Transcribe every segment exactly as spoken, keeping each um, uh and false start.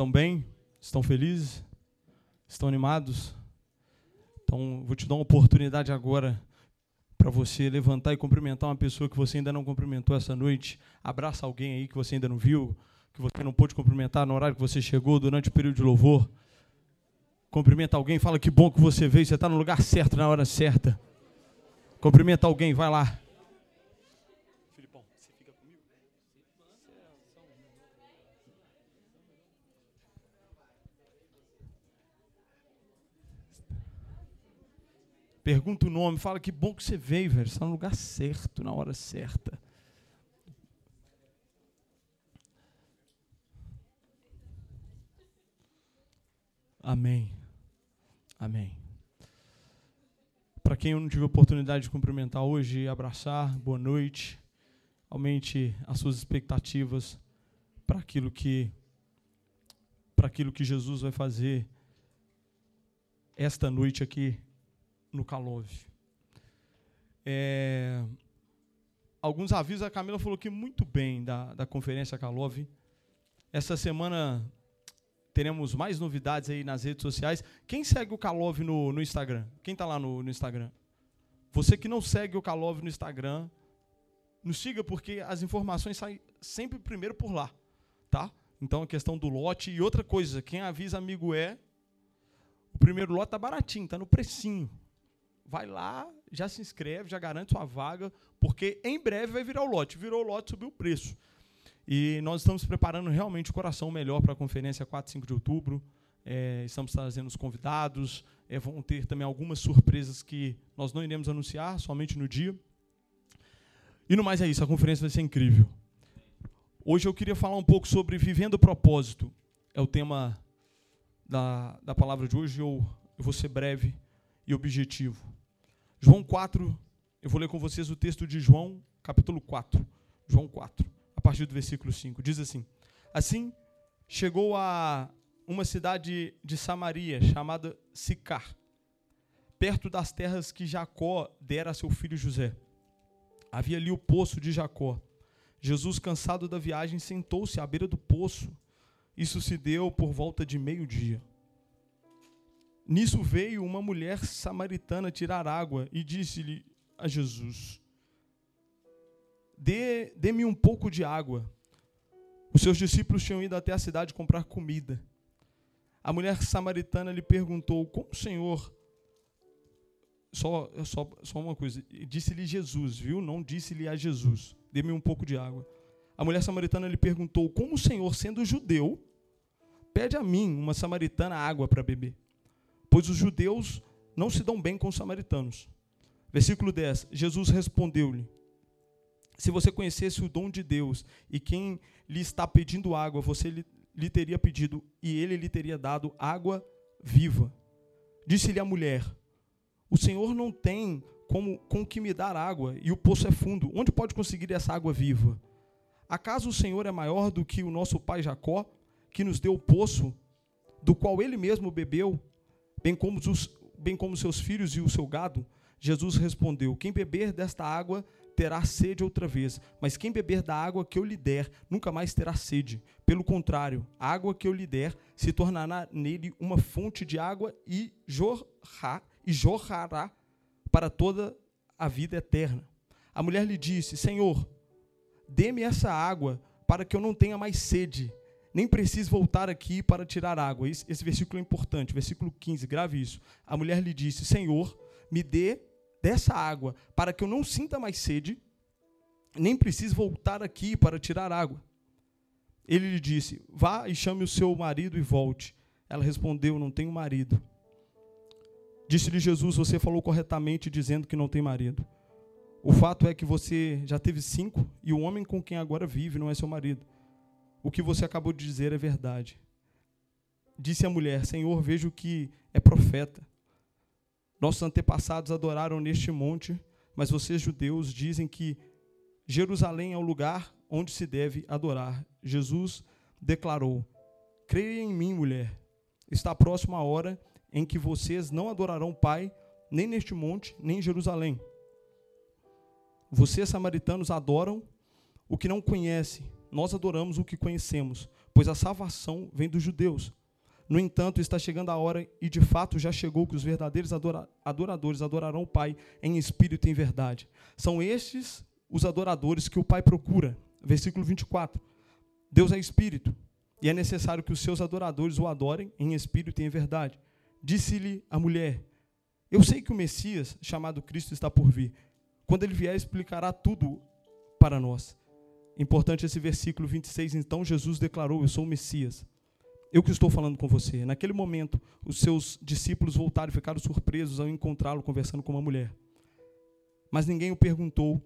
Estão bem? Estão felizes? Estão animados? Então, vou te dar uma oportunidade agora para você levantar e cumprimentar uma pessoa que você ainda não cumprimentou essa noite. Abraça alguém aí que você ainda não viu, que você não pôde cumprimentar no horário que você chegou durante o período de louvor. Cumprimenta alguém, fala que bom que você veio, você está no lugar certo, na hora certa. Cumprimenta alguém, vai lá. Filipão, você fica comigo? Pergunta o nome, fala que bom que você veio, velho. Você está no lugar certo, na hora certa. Amém. Amém. Para quem eu não tive a oportunidade de cumprimentar hoje, abraçar, boa noite. Aumente as suas expectativas para aquilo que, para aquilo que Jesus vai fazer esta noite aqui no Calove. É, alguns avisos, a Camila falou que muito bem da, da conferência Calove. Essa semana teremos mais novidades aí nas redes sociais. Quem segue o Calove no, no Instagram? Quem está lá no, no Instagram? Você que não segue o Calove no Instagram, nos siga, porque as informações saem sempre primeiro por lá, tá? Então, a questão do lote. E outra coisa, quem avisa amigo é, o primeiro lote está baratinho, está no precinho. Vai lá, já se inscreve, já garante sua vaga, porque em breve vai virar o lote. Virou o lote, subiu o preço. E nós estamos preparando realmente o coração melhor para a conferência quatro e cinco de outubro. É, estamos trazendo os convidados. É, vão ter também algumas surpresas que nós não iremos anunciar, somente no dia. E no mais é isso, a conferência vai ser incrível. Hoje eu queria falar um pouco sobre vivendo o propósito. É o tema da, da palavra de hoje. Eu, eu vou ser breve e objetivo. João quatro, eu vou ler com vocês o texto de João, capítulo quatro. João quatro, a partir do versículo cinco. Diz assim: Assim, chegou a uma cidade de Samaria, chamada Sicar, perto das terras que Jacó dera a seu filho José. Havia ali o poço de Jacó. Jesus, cansado da viagem, sentou-se à beira do poço. Isso se deu por volta de meio-dia. Nisso veio uma mulher samaritana tirar água e disse-lhe a Jesus: Dê, dê-me um pouco de água. Os seus discípulos tinham ido até a cidade comprar comida. A mulher samaritana lhe perguntou: Como o Senhor... Só, só, só uma coisa, disse-lhe Jesus, viu? Não disse-lhe a Jesus: Dê-me um pouco de água. A mulher samaritana lhe perguntou: Como o Senhor, sendo judeu, pede a mim, uma samaritana, água para beber? Pois os judeus não se dão bem com os samaritanos. Versículo dez, Jesus respondeu-lhe: Se você conhecesse o dom de Deus e quem lhe está pedindo água, você lhe, lhe teria pedido e ele lhe teria dado água viva. Disse-lhe a mulher: O Senhor não tem como, com que me dar água e o poço é fundo. Onde pode conseguir essa água viva? Acaso o Senhor é maior do que o nosso pai Jacó, que nos deu o poço, do qual ele mesmo bebeu, bem como, os, bem como seus filhos e o seu gado? Jesus respondeu: Quem beber desta água terá sede outra vez, mas quem beber da água que eu lhe der, nunca mais terá sede. Pelo contrário, a água que eu lhe der se tornará nele uma fonte de água e, jorrar, e jorrará para toda a vida eterna. A mulher lhe disse: Senhor, dê-me essa água para que eu não tenha mais sede, nem precise voltar aqui para tirar água. Esse, esse versículo é importante, versículo quinze, grave isso. A mulher lhe disse: Senhor, me dê dessa água, para que eu não sinta mais sede, nem precise voltar aqui para tirar água. Ele lhe disse: Vá e chame o seu marido e volte. Ela respondeu: Não tenho marido. Disse-lhe Jesus: Você falou corretamente dizendo que não tem marido. O fato é que você já teve cinco e o homem com quem agora vive não é seu marido. O que você acabou de dizer é verdade. Disse a mulher: Senhor, vejo que é profeta. Nossos antepassados adoraram neste monte, mas vocês, judeus, dizem que Jerusalém é o lugar onde se deve adorar. Jesus declarou: Creia em mim, mulher. Está próxima a hora em que vocês não adorarão o Pai, nem neste monte, nem em Jerusalém. Vocês, samaritanos, adoram o que não conhecem. Nós adoramos o que conhecemos, pois a salvação vem dos judeus. No entanto, está chegando a hora, e de fato já chegou, que os verdadeiros adora- adoradores adorarão o Pai em espírito e em verdade. São estes os adoradores que o Pai procura. Versículo vinte e quatro. Deus é espírito, e é necessário que os seus adoradores o adorem em espírito e em verdade. Disse-lhe a mulher: eu sei que o Messias, chamado Cristo, está por vir. Quando ele vier, explicará tudo para nós. Importante esse versículo vinte e seis. Então Jesus declarou: eu sou o Messias. Eu que estou falando com você. Naquele momento, os seus discípulos voltaram e ficaram surpresos ao encontrá-lo conversando com uma mulher. Mas ninguém o perguntou: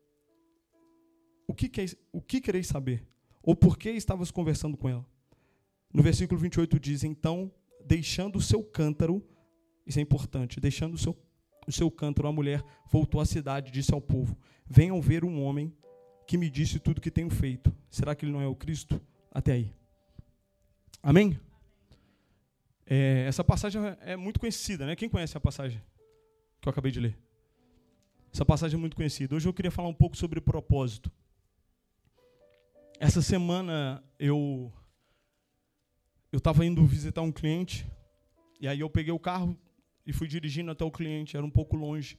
o que, quer, o que quereis saber? Ou por que estavas conversando com ela? No versículo vinte e oito diz: então, deixando o seu cântaro, isso é importante, deixando o seu, o seu cântaro, a mulher voltou à cidade e disse ao povo: venham ver um homem que me disse tudo o que tenho feito. Será que ele não é o Cristo? Até aí. Amém? É, essa passagem é muito conhecida, né? Quem conhece a passagem que eu acabei de ler? Essa passagem é muito conhecida. Hoje eu queria falar um pouco sobre propósito. Essa semana eu eu estava indo visitar um cliente, e aí eu peguei o carro e fui dirigindo até o cliente, era um pouco longe.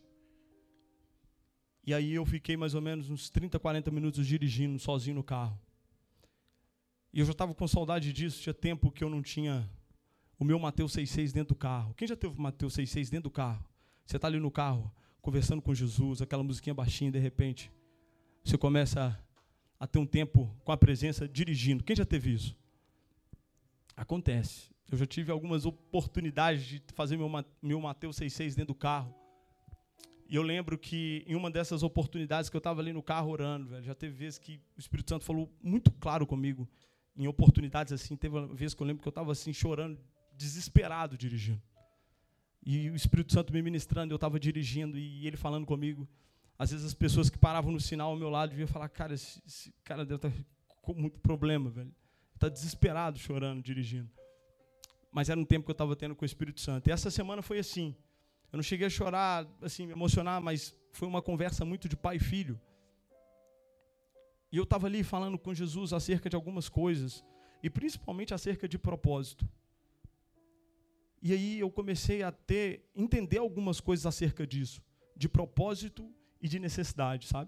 E aí eu fiquei mais ou menos uns trinta, quarenta minutos dirigindo sozinho no carro. E eu já estava com saudade disso, tinha tempo que eu não tinha o meu Mateus seis seis dentro do carro. Quem já teve o Mateus seis seis dentro do carro? Você está ali no carro, conversando com Jesus, aquela musiquinha baixinha, de repente, você começa a, a ter um tempo com a presença dirigindo. Quem já teve isso? Acontece. Eu já tive algumas oportunidades de fazer meu, meu Mateus seis seis dentro do carro. E eu lembro que em uma dessas oportunidades que eu estava ali no carro orando, velho, já teve vezes que o Espírito Santo falou muito claro comigo. Em oportunidades assim, teve uma vez que eu lembro que eu estava assim, chorando, desesperado dirigindo. E o Espírito Santo me ministrando, eu estava dirigindo e ele falando comigo. Às vezes as pessoas que paravam no sinal ao meu lado deviam falar: cara, esse, esse cara deve estar com muito problema, velho. Está desesperado, chorando, dirigindo. Mas era um tempo que eu estava tendo com o Espírito Santo. E essa semana foi assim. Eu não cheguei a chorar, assim, me emocionar, mas foi uma conversa muito de pai e filho. E eu estava ali falando com Jesus acerca de algumas coisas, e principalmente acerca de propósito. E aí eu comecei a ter, entender algumas coisas acerca disso, de propósito e de necessidade, sabe?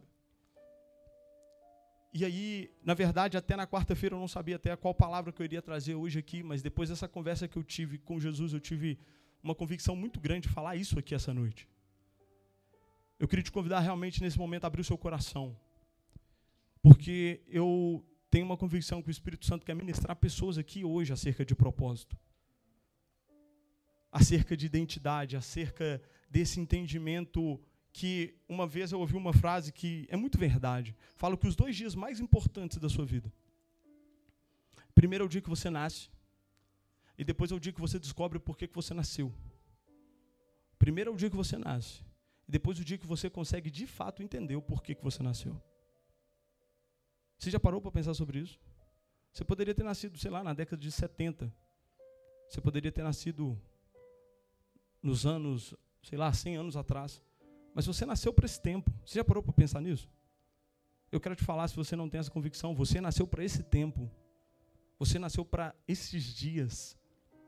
E aí, na verdade, até na quarta-feira eu não sabia até qual palavra que eu iria trazer hoje aqui, mas depois dessa conversa que eu tive com Jesus, eu tive uma convicção muito grande de falar isso aqui essa noite. Eu queria te convidar realmente nesse momento a abrir o seu coração, porque eu tenho uma convicção que o Espírito Santo quer ministrar pessoas aqui hoje acerca de propósito, acerca de identidade, acerca desse entendimento que uma vez eu ouvi uma frase que é muito verdade. Fala que os dois dias mais importantes da sua vida, primeiro é o dia que você nasce, e depois é o dia que você descobre por que que você nasceu. Primeiro é o dia que você nasce, e depois o dia que você consegue de fato entender o porquê que você nasceu. Você já parou para pensar sobre isso? Você poderia ter nascido, sei lá, na década de setenta. Você poderia ter nascido nos anos, sei lá, cem anos atrás. Mas você nasceu para esse tempo. Você já parou para pensar nisso? Eu quero te falar, se você não tem essa convicção, você nasceu para esse tempo. Você nasceu para esses dias.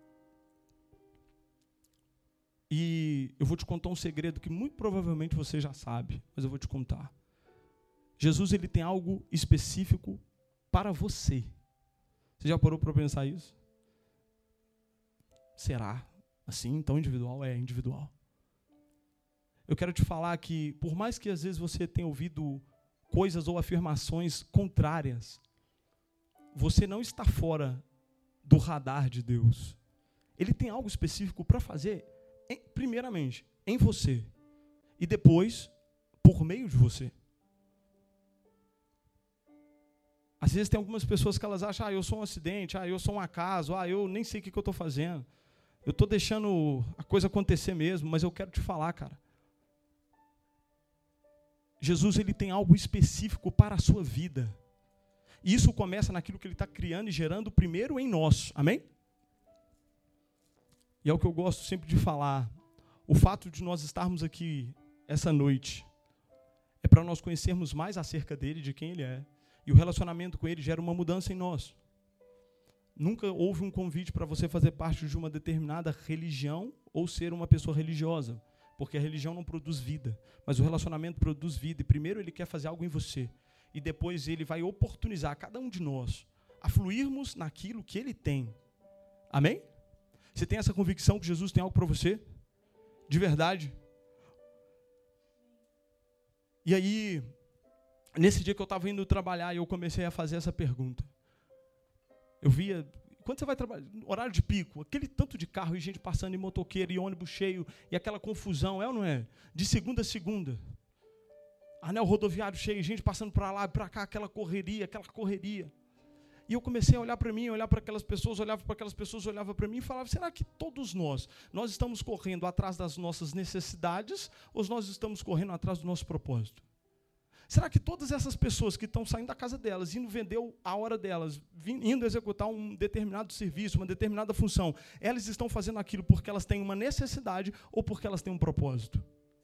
E eu vou te contar um segredo que muito provavelmente você já sabe, mas eu vou te contar. Jesus, ele tem algo específico para você. Você já parou para pensar isso? Será? Assim, tão individual? É individual. Eu quero te falar que, por mais que às vezes você tenha ouvido coisas ou afirmações contrárias, você não está fora do radar de Deus. Ele tem algo específico para fazer, em, primeiramente, em você, e depois, por meio de você. Às vezes tem algumas pessoas que elas acham: ah, eu sou um acidente, ah, eu sou um acaso, ah, eu nem sei o que, que eu estou fazendo. Eu estou deixando a coisa acontecer mesmo, mas eu quero te falar, cara. Jesus, ele tem algo específico para a sua vida. E isso começa naquilo que ele está criando e gerando primeiro em nós. Amém? E é o que eu gosto sempre de falar. O fato de nós estarmos aqui essa noite é para nós conhecermos mais acerca dele, de quem ele é. E o relacionamento com ele gera uma mudança em nós. Nunca houve um convite para você fazer parte de uma determinada religião ou ser uma pessoa religiosa, porque a religião não produz vida, mas o relacionamento produz vida. E primeiro ele quer fazer algo em você, e depois ele vai oportunizar cada um de nós a fluirmos naquilo que ele tem. Amém? Você tem essa convicção que Jesus tem algo para você? De verdade? E aí, nesse dia que eu estava indo trabalhar, eu comecei a fazer essa pergunta. Eu via, quando você vai trabalhar, horário de pico, aquele tanto de carro e gente passando em motoqueiro e ônibus cheio, e aquela confusão, é ou não é? De segunda a segunda. Anel rodoviário cheio, gente passando para lá e para cá, aquela correria, aquela correria. E eu comecei a olhar para mim, olhar para aquelas pessoas, olhava para aquelas pessoas, olhava para mim e falava, será que todos nós, nós estamos correndo atrás das nossas necessidades, ou nós estamos correndo atrás do nosso propósito? Será que todas essas pessoas que estão saindo da casa delas, indo vender a hora delas, indo executar um determinado serviço, uma determinada função, elas estão fazendo aquilo porque elas têm uma necessidade ou porque elas têm um propósito?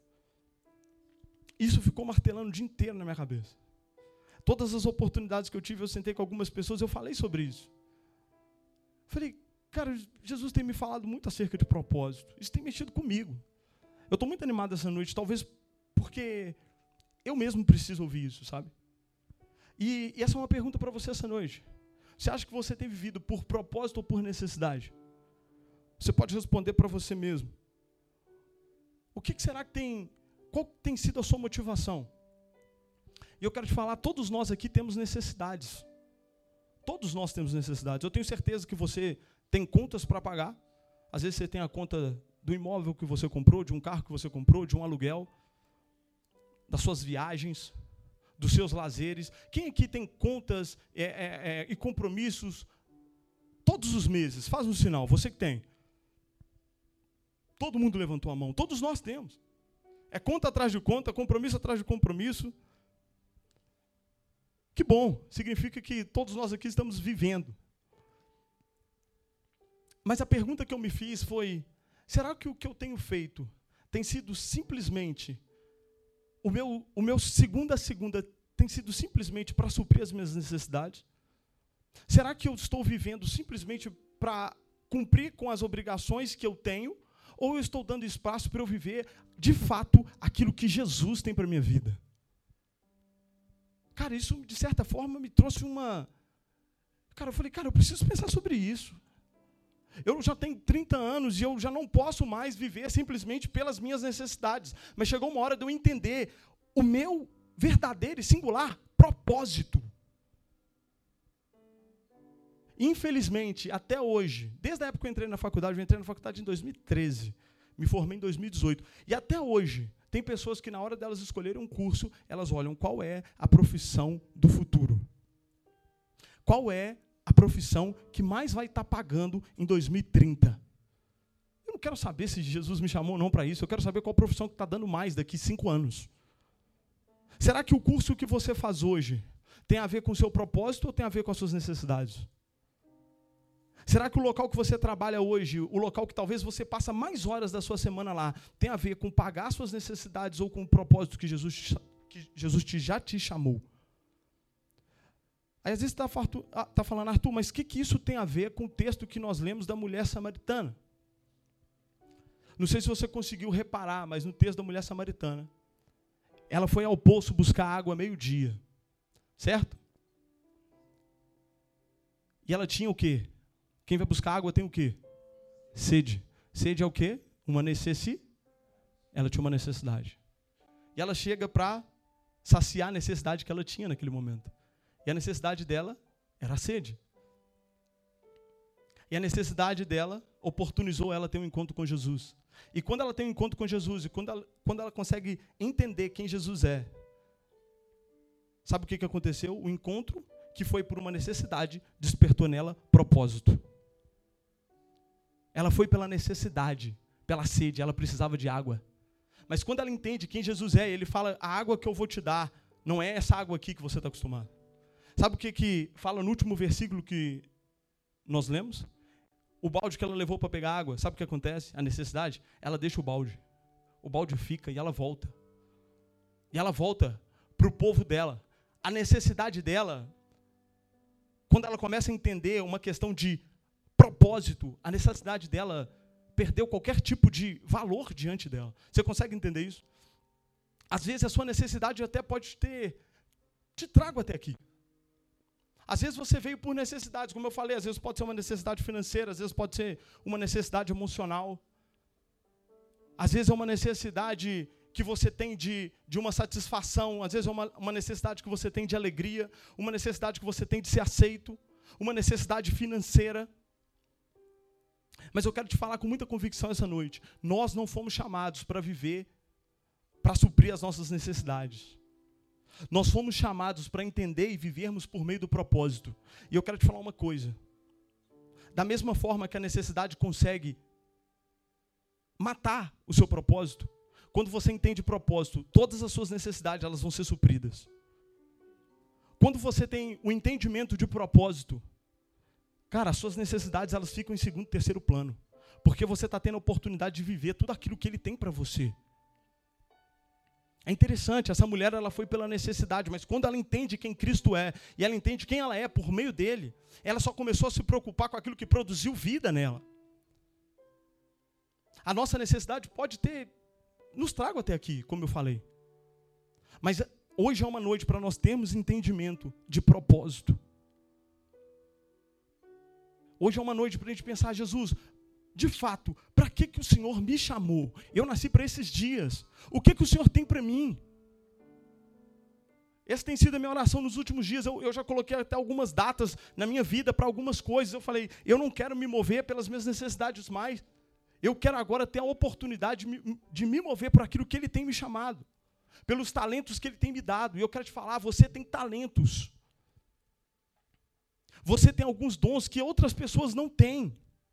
Isso ficou martelando o dia inteiro na minha cabeça. Todas as oportunidades que eu tive, eu sentei com algumas pessoas, eu falei sobre isso. Falei, cara, Jesus tem me falado muito acerca de propósito. Isso tem mexido comigo. Eu estou muito animado essa noite, talvez porque eu mesmo preciso ouvir isso, sabe? E, e essa é uma pergunta para você essa noite. Você acha que você tem vivido por propósito ou por necessidade? Você pode responder para você mesmo. O que, que será que tem... Qual tem sido a sua motivação? E eu quero te falar, todos nós aqui temos necessidades. Todos nós temos necessidades. Eu tenho certeza que você tem contas para pagar. Às vezes você tem a conta do imóvel que você comprou, de um carro que você comprou, de um aluguel, das suas viagens, dos seus lazeres. Quem aqui tem contas é, é, é, e compromissos todos os meses? Faz um sinal, você que tem. Todo mundo levantou a mão, todos nós temos. É conta atrás de conta, compromisso atrás de compromisso. Que bom, significa que todos nós aqui estamos vivendo. Mas a pergunta que eu me fiz foi, será que o que eu tenho feito tem sido simplesmente, o meu, o meu segunda a segunda tem sido simplesmente para suprir as minhas necessidades? Será que eu estou vivendo simplesmente para cumprir com as obrigações que eu tenho? Ou eu estou dando espaço para eu viver, de fato, aquilo que Jesus tem para a minha vida? Cara, isso, de certa forma, me trouxe uma... Cara, eu falei, cara, eu preciso pensar sobre isso. Eu já tenho trinta anos e eu já não posso mais viver simplesmente pelas minhas necessidades. Mas chegou uma hora de eu entender o meu verdadeiro e singular propósito. Infelizmente, até hoje, desde a época que eu entrei na faculdade, eu entrei na faculdade em dois mil e treze, me formei em dois mil e dezoito, e até hoje, tem pessoas que na hora delas escolherem um curso, elas olham qual é a profissão do futuro. Qual é a profissão que mais vai estar pagando em dois mil e trinta? Eu não quero saber se Jesus me chamou ou não para isso, eu quero saber qual profissão que está dando mais daqui cinco anos. Será que o curso que você faz hoje tem a ver com o seu propósito ou tem a ver com as suas necessidades? Será que o local que você trabalha hoje, o local que talvez você passa mais horas da sua semana lá, tem a ver com pagar suas necessidades ou com o propósito que Jesus, que Jesus te, já te chamou? Aí às vezes você está tá falando, Arthur, mas o que, que isso tem a ver com o texto que nós lemos da mulher samaritana? Não sei se você conseguiu reparar, mas no texto da mulher samaritana, ela foi ao poço buscar água meio-dia, certo? E ela tinha o quê? Quem vai buscar água tem o quê? Sede. Sede é o quê? Uma necessidade. Ela tinha uma necessidade. E ela chega para saciar a necessidade que ela tinha naquele momento. E a necessidade dela era a sede. E a necessidade dela oportunizou ela ter um encontro com Jesus. E quando ela tem um encontro com Jesus, e quando ela, quando ela consegue entender quem Jesus é, sabe o que, que aconteceu? O encontro, que foi por uma necessidade, despertou nela propósito. Ela foi pela necessidade, pela sede, ela precisava de água. Mas quando ela entende quem Jesus é, ele fala, a água que eu vou te dar não é essa água aqui que você está acostumado. Sabe o que, que fala no último versículo que nós lemos? O balde que ela levou para pegar água, sabe o que acontece? A necessidade, ela deixa o balde. O balde fica e ela volta. E ela volta para o povo dela. A necessidade dela quando ela começa a entender uma questão de propósito, a necessidade dela perdeu qualquer tipo de valor diante dela. Você consegue entender isso? Às vezes a sua necessidade até pode ter te trago até aqui. Às vezes você veio por necessidades, como eu falei, às vezes pode ser uma necessidade financeira, às vezes pode ser uma necessidade emocional. Às vezes é uma necessidade que você tem de, de uma satisfação, às vezes é uma, uma necessidade que você tem de alegria, uma necessidade que você tem de ser aceito, uma necessidade financeira. Mas eu quero te falar com muita convicção essa noite. Nós não fomos chamados para viver, para suprir as nossas necessidades. Nós fomos chamados para entender e vivermos por meio do propósito. E eu quero te falar uma coisa. Da mesma forma que a necessidade consegue matar o seu propósito, quando você entende propósito, todas as suas necessidades elas vão ser supridas. Quando você tem o entendimento de propósito, cara, as suas necessidades elas ficam em segundo, terceiro plano. Porque você está tendo a oportunidade de viver tudo aquilo que ele tem para você. É interessante, essa mulher ela foi pela necessidade, mas quando ela entende quem Cristo é, e ela entende quem ela é por meio dele, ela só começou a se preocupar com aquilo que produziu vida nela. A nossa necessidade pode ter, nos trago até aqui, como eu falei. Mas hoje é uma noite para nós termos entendimento de propósito. Hoje é uma noite para a gente pensar, Jesus, de fato, para que, que o Senhor me chamou? Eu nasci para esses dias. O que, que o Senhor tem para mim? Essa tem sido a minha oração nos últimos dias. Eu, eu já coloquei até algumas datas na minha vida para algumas coisas. Eu falei, eu não quero me mover pelas minhas necessidades mais. Eu quero agora ter a oportunidade de me, de me mover por aquilo que Ele tem me chamado. Pelos talentos que Ele tem me dado. E eu quero te falar, você tem talentos. Você tem alguns dons que outras pessoas não têm.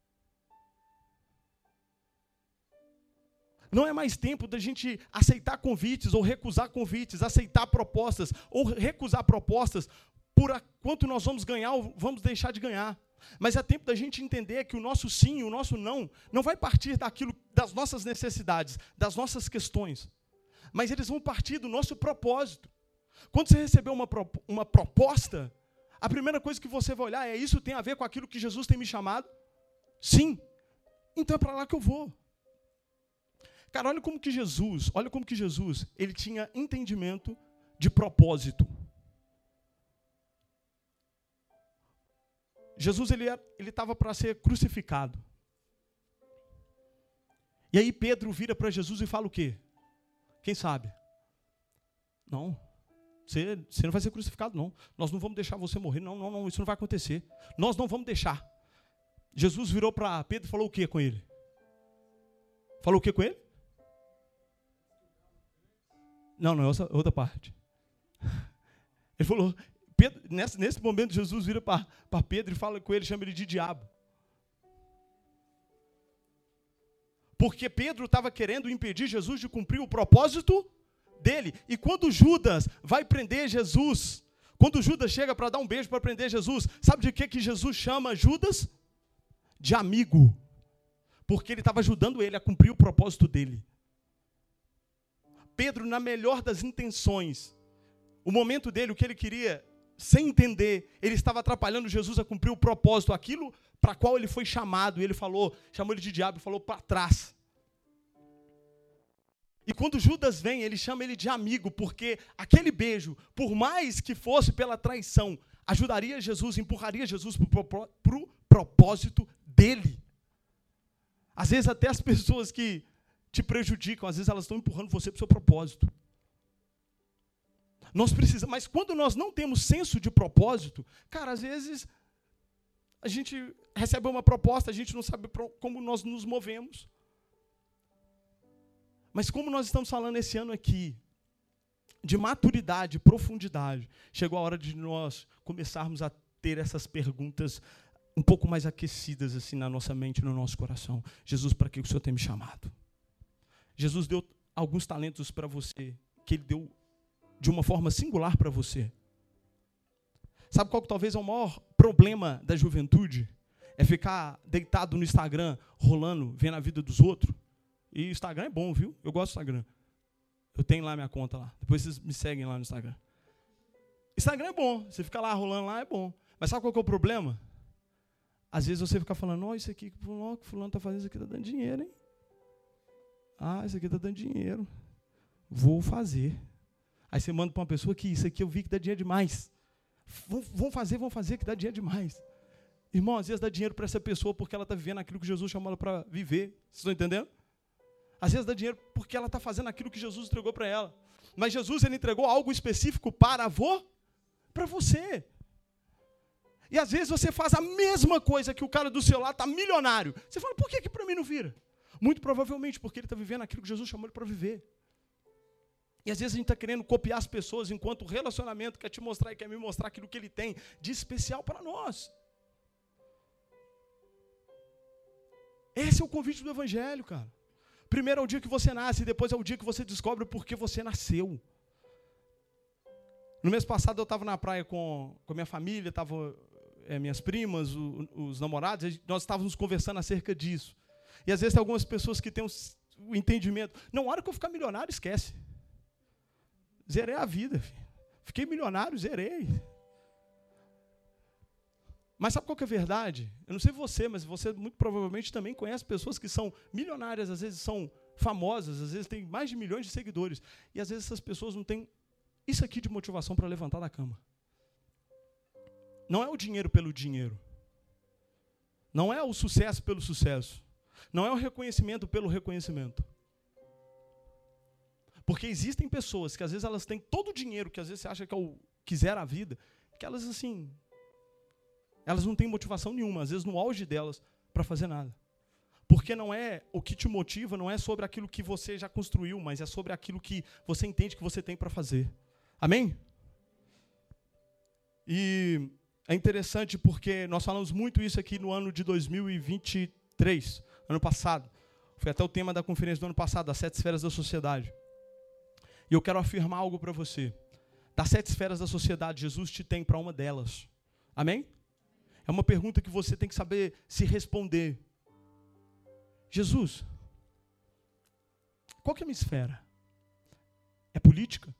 Não é mais tempo da gente aceitar convites ou recusar convites, aceitar propostas ou recusar propostas por a, quanto nós vamos ganhar ou vamos deixar de ganhar. Mas é tempo da gente entender que o nosso sim e o nosso não não vai partir daquilo, das nossas necessidades, das nossas questões, mas eles vão partir do nosso propósito. Quando você receber uma, uma proposta, a primeira coisa que você vai olhar é: isso tem a ver com aquilo que Jesus tem me chamado? Sim. Então é para lá que eu vou. Cara, olha como que Jesus, olha como que Jesus, ele tinha entendimento de propósito. Jesus, ele ele estava para ser crucificado. E aí Pedro vira para Jesus e fala o quê? Quem sabe? Não, você, você não vai ser crucificado, não. Nós não vamos deixar você morrer, não, não, não, isso não vai acontecer. Nós não vamos deixar. Jesus virou para Pedro e falou o quê com ele? Falou o quê com ele? Não, não, é outra, outra parte. Ele falou, Pedro, nesse, nesse momento Jesus vira para Pedro e fala com ele, chama ele de diabo. Porque Pedro estava querendo impedir Jesus de cumprir o propósito dele. E quando Judas vai prender Jesus, quando Judas chega para dar um beijo para prender Jesus, sabe de que, que Jesus chama Judas? De amigo. Porque ele estava ajudando ele a cumprir o propósito dele. Pedro, na melhor das intenções, o momento dele, o que ele queria, sem entender, ele estava atrapalhando Jesus a cumprir o propósito, aquilo para qual ele foi chamado, e ele falou, chamou ele de diabo e falou para trás. E quando Judas vem, ele chama ele de amigo, porque aquele beijo, por mais que fosse pela traição, ajudaria Jesus, empurraria Jesus para o propósito dele. Às vezes até as pessoas que te prejudicam, às vezes elas estão empurrando você para o seu propósito. Nós precisamos, mas quando nós não temos senso de propósito, cara, às vezes a gente recebe uma proposta, a gente não sabe como nós nos movemos. Mas como nós estamos falando esse ano aqui, de maturidade, profundidade, chegou a hora de nós começarmos a ter essas perguntas um pouco mais aquecidas assim na nossa mente, no nosso coração. Jesus, para que o Senhor tem me chamado? Jesus deu alguns talentos para você, que Ele deu de uma forma singular para você. Sabe qual que talvez é o maior problema da juventude? É ficar deitado no Instagram, rolando, vendo a vida dos outros. E o Instagram é bom, viu? Eu gosto do Instagram. Eu tenho lá minha conta lá. Depois vocês me seguem lá no Instagram. Instagram é bom. Você fica lá rolando lá, é bom. Mas sabe qual que é o problema? Às vezes você fica falando, ó, isso aqui que o fulano está fazendo, isso aqui está dando dinheiro, hein? Ah, isso aqui está dando dinheiro. Vou fazer. Aí você manda para uma pessoa que isso aqui eu vi que dá dinheiro demais. Vão fazer, vão fazer que dá dinheiro demais. Irmão, às vezes dá dinheiro para essa pessoa porque ela está vivendo aquilo que Jesus chamou ela para viver. Vocês estão entendendo? Às vezes dá dinheiro porque ela está fazendo aquilo que Jesus entregou para ela. Mas Jesus, ele entregou algo específico para avô, para você. E às vezes você faz a mesma coisa que o cara do seu lado está milionário. Você fala, por que que para mim não vira? Muito provavelmente porque ele está vivendo aquilo que Jesus chamou ele para viver. E às vezes a gente está querendo copiar as pessoas enquanto o relacionamento quer te mostrar e quer me mostrar aquilo que ele tem de especial para nós. Esse é o convite do Evangelho, cara. Primeiro é o dia que você nasce, depois é o dia que você descobre por que você nasceu. No mês passado eu estava na praia com a minha família, estavam é, minhas primas, o, os namorados, nós estávamos conversando acerca disso. E às vezes tem algumas pessoas que têm o entendimento. Não, na hora que eu ficar milionário, esquece. Zerei a vida, filho. Fiquei milionário, zerei. Mas sabe qual que é a verdade? Eu não sei você, mas você muito provavelmente também conhece pessoas que são milionárias, às vezes são famosas, às vezes têm mais de milhões de seguidores. E às vezes essas pessoas não têm isso aqui de motivação para levantar da cama. Não é o dinheiro pelo dinheiro. Não é o sucesso pelo sucesso. Não é o reconhecimento pelo reconhecimento. Porque existem pessoas que às vezes elas têm todo o dinheiro, que às vezes você acha que é o que zera a vida, que elas assim, elas não têm motivação nenhuma, às vezes no auge delas, para fazer nada. Porque não é o que te motiva, não é sobre aquilo que você já construiu, mas é sobre aquilo que você entende que você tem para fazer. Amém? E é interessante porque nós falamos muito isso aqui no ano de dois mil e vinte e três, ano passado. Foi até o tema da conferência do ano passado, das sete esferas da sociedade. E eu quero afirmar algo para você. Das sete esferas da sociedade, Jesus te tem para uma delas. Amém? É uma pergunta que você tem que saber se responder. Jesus, qual que é a minha esfera? É política?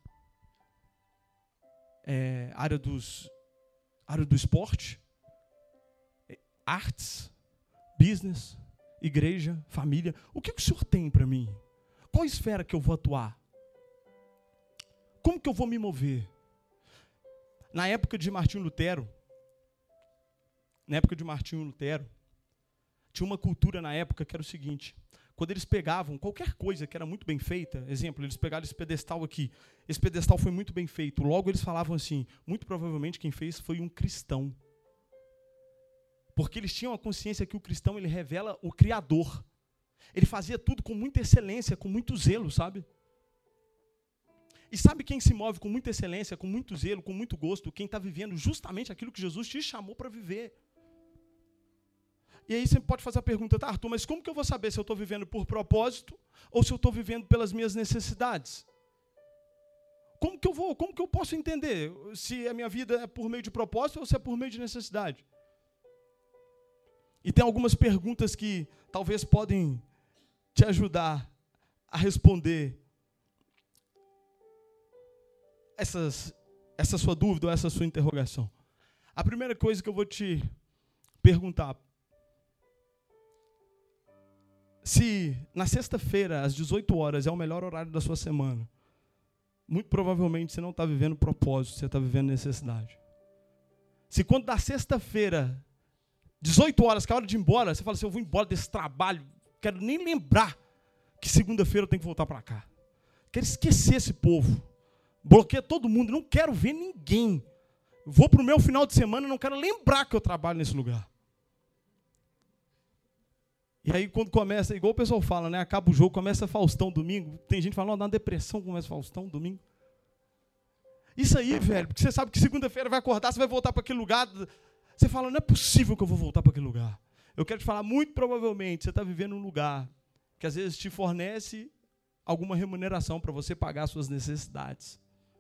É área, dos, área do esporte? É artes? Business? Igreja? Família? O que, que o Senhor tem para mim? Qual esfera que eu vou atuar? Como que eu vou me mover? Na época de Martinho Lutero, na época de Martinho Lutero, tinha uma cultura na época que era o seguinte, quando eles pegavam qualquer coisa que era muito bem feita, exemplo, eles pegaram esse pedestal aqui, esse pedestal foi muito bem feito, logo eles falavam assim, muito provavelmente quem fez foi um cristão. Porque eles tinham a consciência que o cristão, ele revela o Criador. Ele fazia tudo com muita excelência, com muito zelo, sabe? E sabe quem se move com muita excelência, com muito zelo, com muito gosto? Quem está vivendo justamente aquilo que Jesus te chamou para viver. E aí você pode fazer a pergunta, tá, Arthur, mas como que eu vou saber se eu estou vivendo por propósito ou se eu estou vivendo pelas minhas necessidades? Como que eu vou, como que eu posso entender se a minha vida é por meio de propósito ou se é por meio de necessidade? E tem algumas perguntas que talvez podem te ajudar a responder essas, essa sua dúvida ou essa sua interrogação. A primeira coisa que eu vou te perguntar, se na sexta-feira, às dezoito horas, é o melhor horário da sua semana, muito provavelmente você não está vivendo propósito, você está vivendo necessidade. Se quando da sexta-feira, dezoito horas, que é a hora de ir embora, você fala assim, eu vou embora desse trabalho, quero nem lembrar que segunda-feira eu tenho que voltar para cá. Quero esquecer esse povo. Bloqueia todo mundo, não quero ver ninguém. Vou para o meu final de semana, não quero lembrar que eu trabalho nesse lugar. E aí quando começa, igual o pessoal fala, né? Acaba o jogo, começa Faustão domingo. Tem gente falando, dá uma depressão, começa Faustão domingo. Isso aí, velho, porque você sabe que segunda-feira vai acordar, você vai voltar para aquele lugar. Você fala, não é possível que eu vou voltar para aquele lugar. Eu quero te falar, muito provavelmente, você está vivendo um lugar que às vezes te fornece alguma remuneração para você pagar as suas necessidades.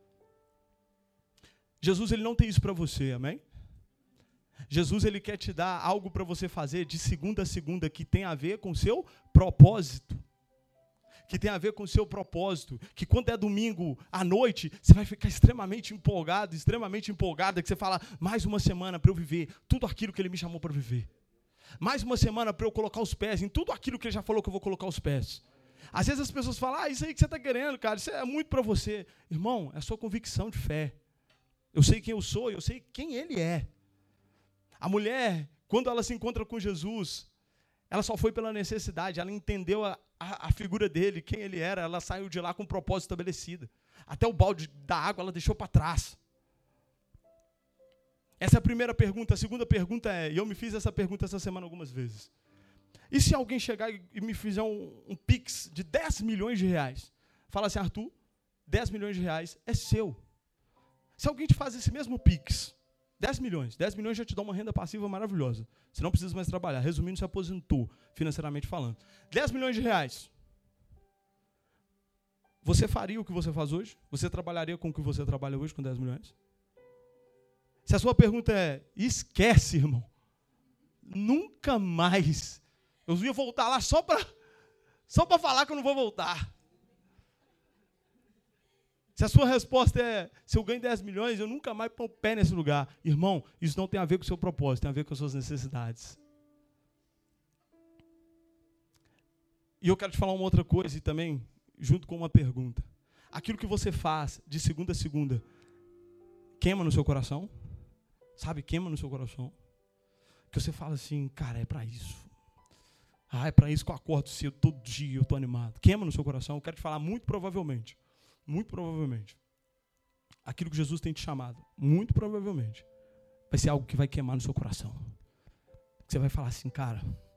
Jesus, ele não tem isso para você, amém? Jesus, ele quer te dar algo para você fazer de segunda a segunda que tem a ver com o seu propósito. que tem a ver com o seu propósito, que quando é domingo à noite, você vai ficar extremamente empolgado, extremamente empolgada, que você fala, mais uma semana para eu viver tudo aquilo que ele me chamou para viver. Mais uma semana para eu colocar os pés em tudo aquilo que ele já falou que eu vou colocar os pés. Às vezes as pessoas falam, ah, isso aí que você está querendo, cara, isso é muito para você. Irmão, é a sua convicção de fé. Eu sei quem eu sou, eu sei quem ele é. A mulher, quando ela se encontra com Jesus, ela só foi pela necessidade, ela entendeu a, a, a figura dele, quem ele era, ela saiu de lá com um propósito estabelecido. Até o balde da água ela deixou para trás. Essa é a primeira pergunta. A segunda pergunta é, e eu me fiz essa pergunta essa semana algumas vezes. E se alguém chegar e, e me fizer um, um pix de dez milhões de reais? Fala assim, Arthur, dez milhões de reais é seu. Se alguém te faz esse mesmo pix, dez milhões, dez milhões já te dá uma renda passiva maravilhosa. Você não precisa mais trabalhar. Resumindo, se aposentou, financeiramente falando. dez milhões de reais. Você faria o que você faz hoje? Você trabalharia com o que você trabalha hoje com dez milhões? Se a sua pergunta é, esquece, irmão. Nunca mais. Eu ia voltar lá só para só para falar que eu não vou voltar. Se a sua resposta é, se eu ganho dez milhões, eu nunca mais ponho o pé nesse lugar. Irmão, isso não tem a ver com o seu propósito, tem a ver com as suas necessidades. E eu quero te falar uma outra coisa e também, junto com uma pergunta. Aquilo que você faz de segunda a segunda, queima no seu coração? Sabe, queima no seu coração. Que você fala assim, cara, é para isso. Ah, é para isso que eu acordo cedo, todo dia eu estou animado. Queima no seu coração, eu quero te falar muito provavelmente. Muito provavelmente, aquilo que Jesus tem te chamado, muito provavelmente, vai ser algo que vai queimar no seu coração. Você vai falar assim, cara,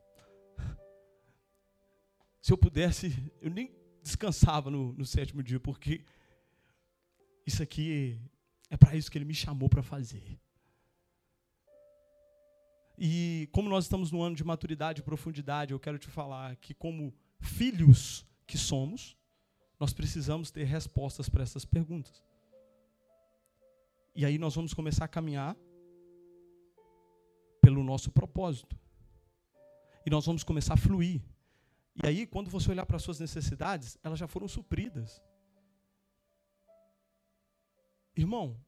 se eu pudesse, eu nem descansava no, no sétimo dia, porque isso aqui é para isso que ele me chamou para fazer. E como nós estamos no ano de maturidade e profundidade, eu quero te falar que como filhos que somos, nós precisamos ter respostas para essas perguntas. E aí nós vamos começar a caminhar pelo nosso propósito. E nós vamos começar a fluir. E aí, quando você olhar para as suas necessidades, elas já foram supridas. Irmão,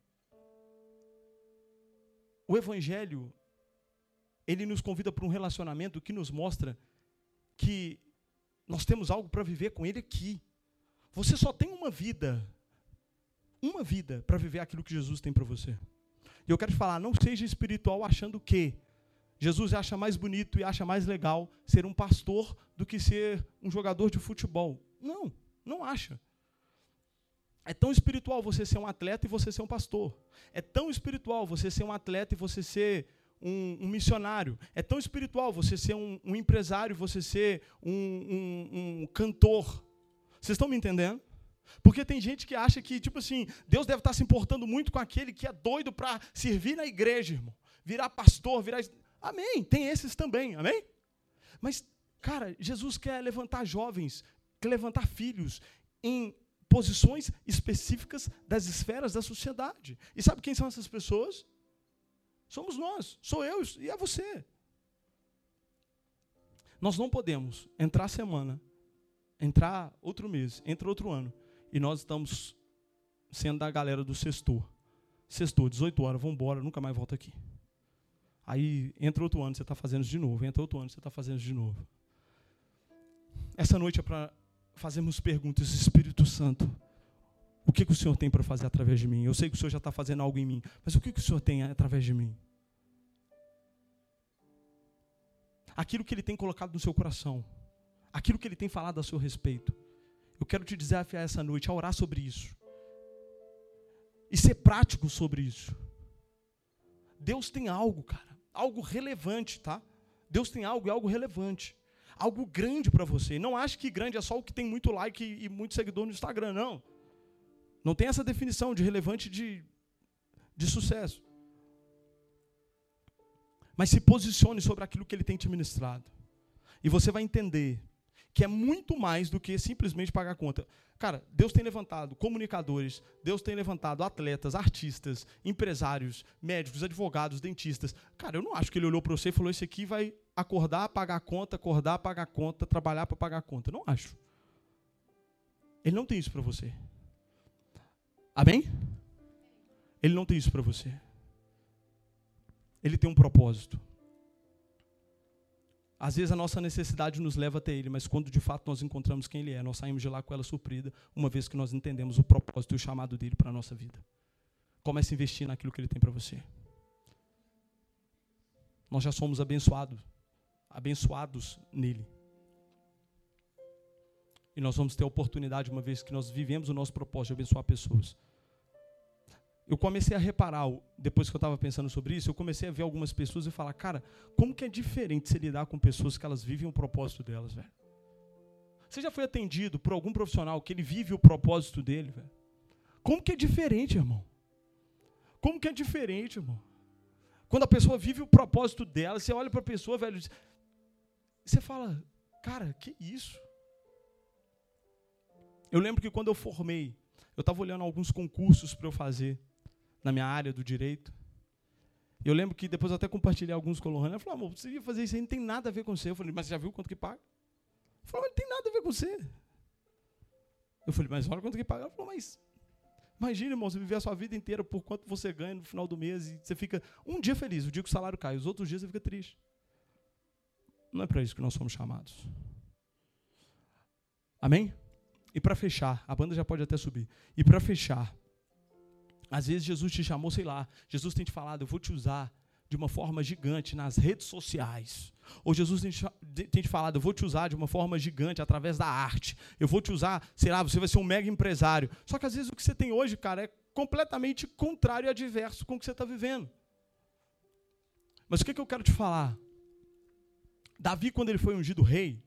o Evangelho, ele nos convida para um relacionamento que nos mostra que nós temos algo para viver com ele aqui. Você só tem uma vida, uma vida para viver aquilo que Jesus tem para você. E eu quero te falar, não seja espiritual achando que Jesus acha mais bonito e acha mais legal ser um pastor do que ser um jogador de futebol. Não, não acha. É tão espiritual você ser um atleta e você ser um pastor. É tão espiritual você ser um atleta e você ser um, um missionário. É tão espiritual você ser um, um empresário e você ser um, um, um cantor. Vocês estão me entendendo? Porque tem gente que acha que, tipo assim, Deus deve estar se importando muito com aquele que é doido para servir na igreja, irmão. Virar pastor, virar... Amém, tem esses também, amém? Mas, cara, Jesus quer levantar jovens, quer levantar filhos em posições específicas das esferas da sociedade. E sabe quem são essas pessoas? Somos nós, sou eu e é você. Nós não podemos entrar a semana, entrar outro mês, entra outro ano, e nós estamos sendo da galera do sextor. Sextor, dezoito horas, vamos embora, nunca mais volta aqui. Aí entra outro ano, você está fazendo isso de novo, entra outro ano, você está fazendo isso de novo. Essa noite é para fazermos perguntas, Espírito Santo, o que, que o Senhor tem para fazer através de mim? Eu sei que o Senhor já está fazendo algo em mim, mas o que, que o Senhor tem através de mim? Aquilo que Ele tem colocado no seu coração, aquilo que Ele tem falado a seu respeito. Eu quero te desafiar essa noite a orar sobre isso. E ser prático sobre isso. Deus tem algo, cara. Algo relevante, tá? Deus tem algo e algo relevante. Algo grande para você. Não ache que grande é só o que tem muito like e, e muito seguidor no Instagram, não. Não tem essa definição de relevante de, de sucesso. Mas se posicione sobre aquilo que Ele tem te ministrado. E você vai entender que é muito mais do que simplesmente pagar a conta. Cara, Deus tem levantado comunicadores, Deus tem levantado atletas, artistas, empresários, médicos, advogados, dentistas. Cara, eu não acho que Ele olhou para você e falou, esse aqui vai acordar, pagar a conta, acordar, pagar a conta, trabalhar para pagar a conta. Não acho. Ele não tem isso para você. Amém? Ele não tem isso para você. Ele tem um propósito. Às vezes a nossa necessidade nos leva até Ele, mas quando de fato nós encontramos quem Ele é, nós saímos de lá com ela suprida, uma vez que nós entendemos o propósito e o chamado dEle para a nossa vida. Comece a investir naquilo que Ele tem para você. Nós já somos abençoados, abençoados nele. E nós vamos ter a oportunidade, uma vez que nós vivemos o nosso propósito de abençoar pessoas. Eu comecei a reparar, depois que eu estava pensando sobre isso, eu comecei a ver algumas pessoas e falar, cara, como que é diferente se lidar com pessoas que elas vivem o propósito delas, velho? Você já foi atendido por algum profissional que ele vive o propósito dele, velho? Como que é diferente, irmão? Como que é diferente, irmão? Quando a pessoa vive o propósito dela, você olha para a pessoa, velho, você fala, cara, que isso? Eu lembro que quando eu formei, eu estava olhando alguns concursos para eu fazer na minha área do direito. Eu lembro que depois eu até compartilhei alguns com a Lohana. Ela falou, amor, você ia fazer isso aí, não tem nada a ver com você. Eu falei, mas você já viu quanto que paga? Ela falou, mas não tem nada a ver com você. Eu falei, mas olha quanto que paga. Ela falou, mas imagina, irmão, você viver a sua vida inteira por quanto você ganha no final do mês e você fica um dia feliz, o dia que o salário cai, os outros dias você fica triste. Não é para isso que nós somos chamados. Amém? E para fechar, a banda já pode até subir. E para fechar, às vezes Jesus te chamou, sei lá, Jesus tem te falado, eu vou te usar de uma forma gigante nas redes sociais. Ou Jesus tem te, tem te falado, eu vou te usar de uma forma gigante através da arte. Eu vou te usar, sei lá, você vai ser um mega empresário. Só que às vezes o que você tem hoje, cara, é completamente contrário e adverso com o que você está vivendo. Mas o que, que eu quero te falar? Davi, quando ele foi ungido rei,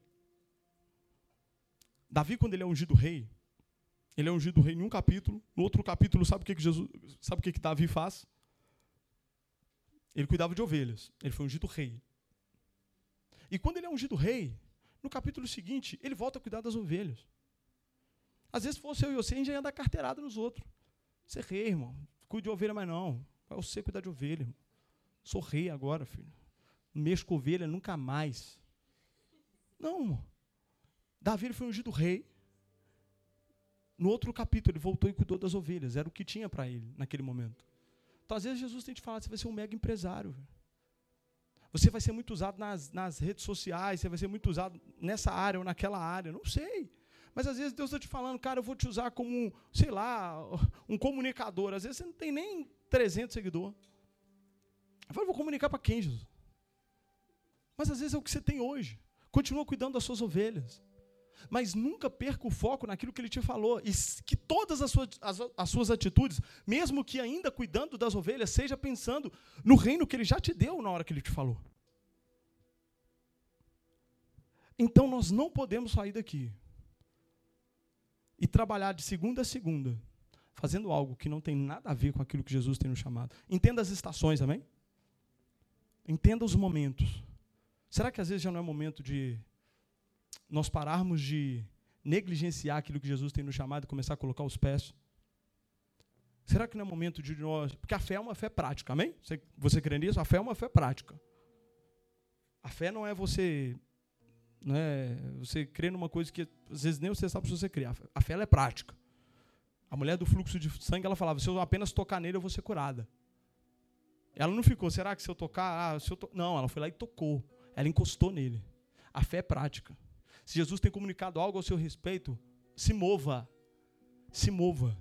Davi, quando ele é ungido rei, ele é ungido rei em um capítulo. No outro capítulo, sabe o que, que, Jesus, sabe o que, que Davi faz? Ele cuidava de ovelhas. Ele foi ungido rei. E quando ele é ungido rei, no capítulo seguinte, ele volta a cuidar das ovelhas. Às vezes, se fosse eu e você, a gente já ia dar carteirada nos outros. Você é rei, irmão. Cuide de ovelha, mas não. Vai você cuidar de ovelha, irmão. Sou rei agora, filho. Não mexo com ovelha nunca mais. Não, irmão. Davi ele foi ungido rei. No outro capítulo, ele voltou e cuidou das ovelhas. Era o que tinha para ele naquele momento. Então, às vezes, Jesus tem te falado, você vai ser um mega empresário. Véio. Você vai ser muito usado nas, nas redes sociais, você vai ser muito usado nessa área ou naquela área. Não sei. Mas, às vezes, Deus está te falando, cara, eu vou te usar como, sei lá, um comunicador. Às vezes, você não tem nem trezentos seguidores. Eu falo, vou comunicar para quem, Jesus? Mas, às vezes, é o que você tem hoje. Continua cuidando das suas ovelhas. Mas nunca perca o foco naquilo que ele te falou. E que todas as suas, as, as suas atitudes, mesmo que ainda cuidando das ovelhas, seja pensando no reino que ele já te deu na hora que ele te falou. Então nós não podemos sair daqui e trabalhar de segunda a segunda, fazendo algo que não tem nada a ver com aquilo que Jesus tem nos chamado. Entenda as estações, amém? Entenda os momentos. Será que às vezes já não é momento de nós pararmos de negligenciar aquilo que Jesus tem nos chamado e começar a colocar os pés? Será que não é momento de nós... Porque a fé é uma fé prática, amém? Você, você crê nisso? A fé é uma fé prática. A fé não é você... Não é você crer numa coisa que às vezes nem você sabe se você crê. A fé ela é prática. A mulher do fluxo de sangue, ela falava, se eu apenas tocar nele, eu vou ser curada. Ela não ficou, será que se eu tocar... Ah, se eu to... Não, ela foi lá e tocou. Ela encostou nele. A fé é prática. Se Jesus tem comunicado algo ao seu respeito, se mova. Se mova.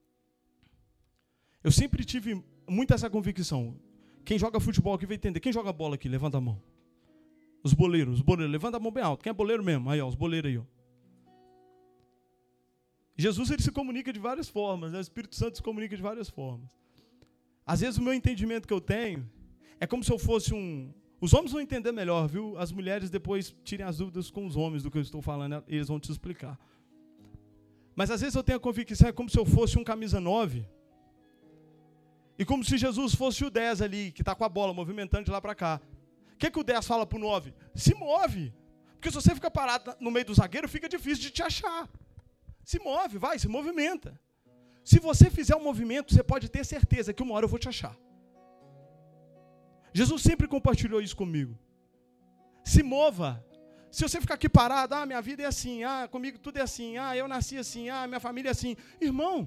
Eu sempre tive muito essa convicção. Quem joga futebol aqui vai entender. Quem joga bola aqui? Levanta a mão. Os boleiros, os boleiros. Levanta a mão bem alto. Quem é boleiro mesmo? Aí, ó, os boleiros aí, ó. Jesus, ele se comunica de várias formas. Né? O Espírito Santo se comunica de várias formas. Às vezes o meu entendimento que eu tenho é como se eu fosse um... Os homens vão entender melhor, viu? As mulheres depois tirem as dúvidas com os homens do que eu estou falando, eles vão te explicar. Mas às vezes eu tenho a convicção, é como se eu fosse um camisa nove, e como se Jesus fosse o dez ali, que está com a bola, movimentando de lá para cá. O que, que o dez fala para o nove? Se move. Porque se você fica parado no meio do zagueiro, fica difícil de te achar. Se move, vai, se movimenta. Se você fizer um movimento, você pode ter certeza que uma hora eu vou te achar. Jesus sempre compartilhou isso comigo. Se mova. Se você ficar aqui parado, ah, minha vida é assim, ah, comigo tudo é assim, ah, eu nasci assim, ah, minha família é assim. Irmão,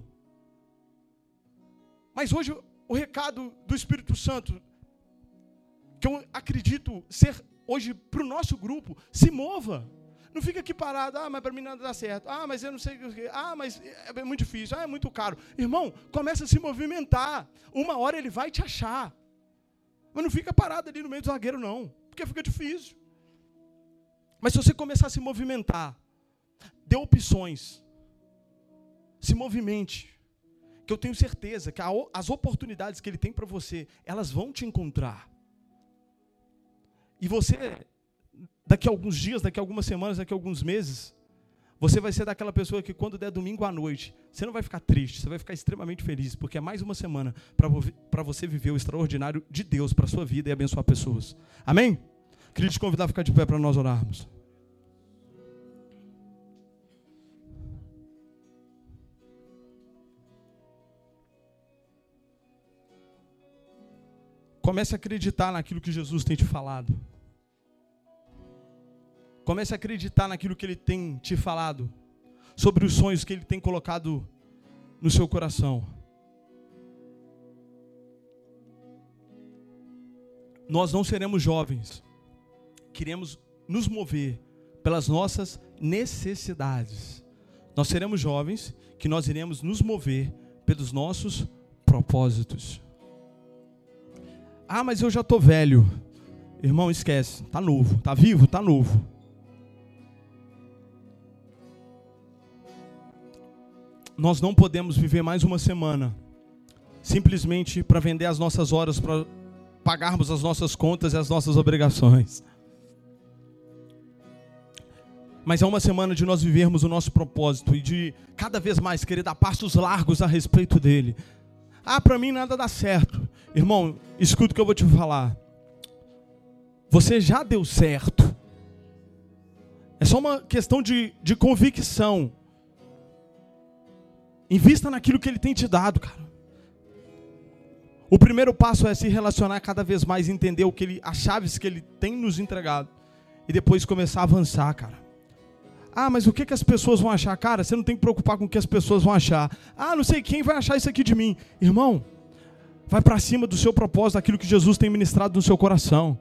mas hoje o recado do Espírito Santo, que eu acredito ser hoje para o nosso grupo, se mova. Não fica aqui parado, ah, mas para mim nada dá certo, ah, mas eu não sei o que, ah, mas é muito difícil, ah, é muito caro. Irmão, começa a se movimentar. Uma hora ele vai te achar. Mas não fica parado ali no meio do zagueiro, não, porque fica difícil. Mas se você começar a se movimentar, dê opções, se movimente, que eu tenho certeza que as oportunidades que ele tem para você, elas vão te encontrar. E você, daqui a alguns dias, daqui a algumas semanas, daqui a alguns meses, você vai ser daquela pessoa que quando der domingo à noite, você não vai ficar triste, você vai ficar extremamente feliz, porque é mais uma semana para você viver o extraordinário de Deus para a sua vida e abençoar pessoas. Amém? Queria te convidar a ficar de pé para nós orarmos. Comece a acreditar naquilo que Jesus tem te falado. Comece a acreditar naquilo que Ele tem te falado, sobre os sonhos que Ele tem colocado no seu coração. Nós não seremos jovens, queremos nos mover pelas nossas necessidades. Nós seremos jovens que nós iremos nos mover pelos nossos propósitos. Ah, mas eu já estou velho. Irmão, esquece, está novo, está vivo, está novo. Nós não podemos viver mais uma semana simplesmente para vender as nossas horas, para pagarmos as nossas contas e as nossas obrigações. Mas é uma semana de nós vivermos o nosso propósito e de cada vez mais querer dar passos largos a respeito dele. Ah, para mim nada dá certo. Irmão, escuta o que eu vou te falar. Você já deu certo. É só uma questão de, de convicção. Invista naquilo que Ele tem te dado, cara. O primeiro passo é se relacionar cada vez mais, entender o que ele, as chaves que Ele tem nos entregado. E depois começar a avançar, cara. Ah, mas o que, que as pessoas vão achar? Cara, você não tem que preocupar com o que as pessoas vão achar. Ah, não sei quem vai achar isso aqui de mim. Irmão, vai para cima do seu propósito, daquilo que Jesus tem ministrado no seu coração.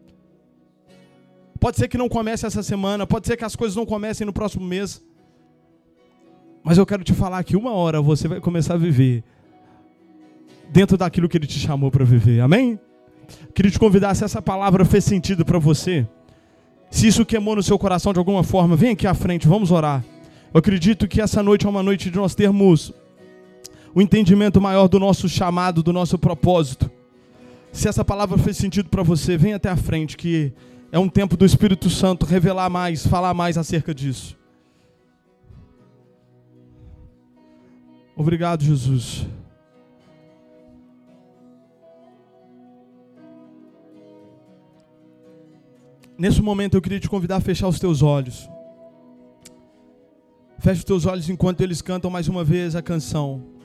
Pode ser que não comece essa semana, pode ser que as coisas não comecem no próximo mês. Mas eu quero te falar que uma hora você vai começar a viver dentro daquilo que Ele te chamou para viver. Amém? Queria te convidar, se essa palavra fez sentido para você, se isso queimou no seu coração de alguma forma, vem aqui à frente, vamos orar. Eu acredito que essa noite é uma noite de nós termos o entendimento maior do nosso chamado, do nosso propósito. Se essa palavra fez sentido para você, vem até à frente, que é um tempo do Espírito Santo revelar mais, falar mais acerca disso. Obrigado, Jesus. Nesse momento eu queria te convidar a fechar os teus olhos. Feche os teus olhos enquanto eles cantam mais uma vez a canção.